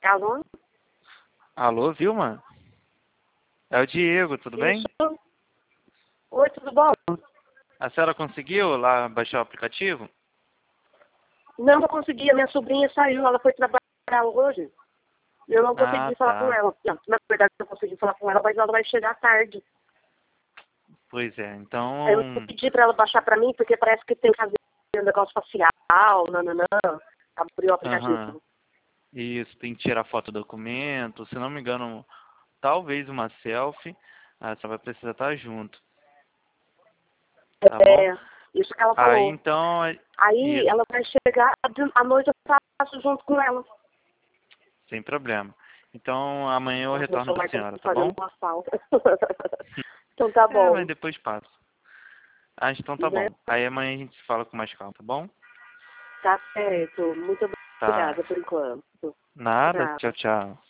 Alô? Alô, Vilma? É o Diego, tudo bem? Isso. Oi, tudo bom? A senhora conseguiu lá baixar o aplicativo? Não, não consegui. A minha sobrinha saiu, ela foi trabalhar hoje. Eu não Ah, consegui falar com tá. ela. Não, na verdade, eu consegui falar com ela, mas ela vai chegar tarde. Pois é, Aí eu então... pedi pra ela baixar pra mim, porque parece que tem que fazer um negócio facial, nananã. Abriu o Aham. aplicativo. Isso, tem que tirar foto do documento. Se não me engano, talvez uma selfie. Ah, só vai precisar estar junto, tá bom? É, isso que ela Aí, falou. então... Aí Isso, ela vai chegar, à noite eu faço junto com ela. sem problema. Então, amanhã eu Nossa, meu retorno pra celular tá senhora, tá fazendo bom? uma falta. Então tá É, mas bom. depois passa. Ah, então tá Né? bom. Aí amanhã a gente se fala com mais calma, tá bom? Tá certo. Muito Tá. obrigada por enquanto. Nada. Tchau, Tchau. tchau.